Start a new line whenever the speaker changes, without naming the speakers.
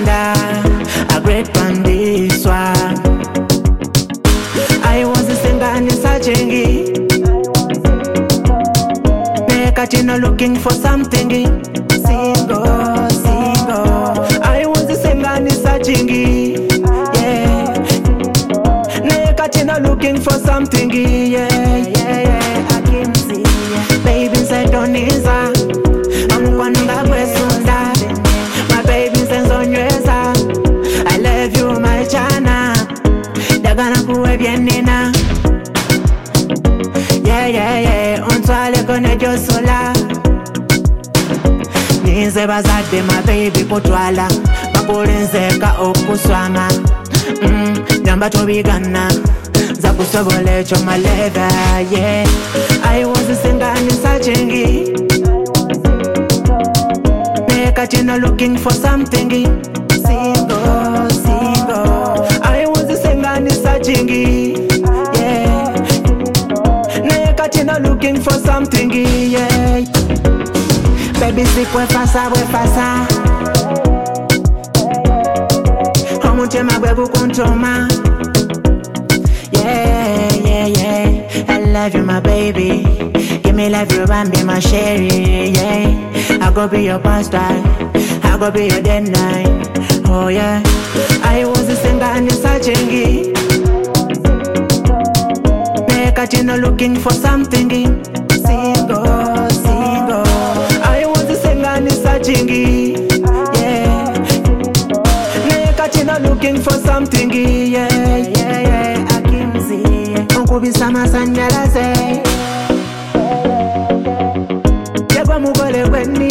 Wanda, a great one this one. I was a singer and searching it. Nekatino looking for something. Single, single. I was a singer and searching it. Yeah. Nekatino looking for something. Yeah, yeah, yeah. I can see. Baby said don't answer. I'm gonna quesunda. My baby says on your side. I love you, my chana. They're gonna go bien nena. Yeah, yeah, yeah. On toile kone jo sola. Nize bazade my baby kutwala. Makulenzeka okuswama. Nyamba tobigana. Zakusobole choma leva, yeah. I was a singer and searching it. Nekatino looking for something. Single, single. I was a singer and searching it. Yeah. Nekatino looking for something. Yeah. Baby, si we pasa. Omuche magwebu kuntoma. Yeah, yeah, yeah. I love you, my baby. Give me life, you and be my sherry. Yeah, I go be your pastor. I go be your dead night. Oh yeah. I was a singer and searching it. Nekatino looking for something. Single, single. I was a singer and searching it. Yeah. Nekatino looking for something. Yeah, yeah, yeah. I can see. Uncle be sama sanyalaze. Yegwa mugole when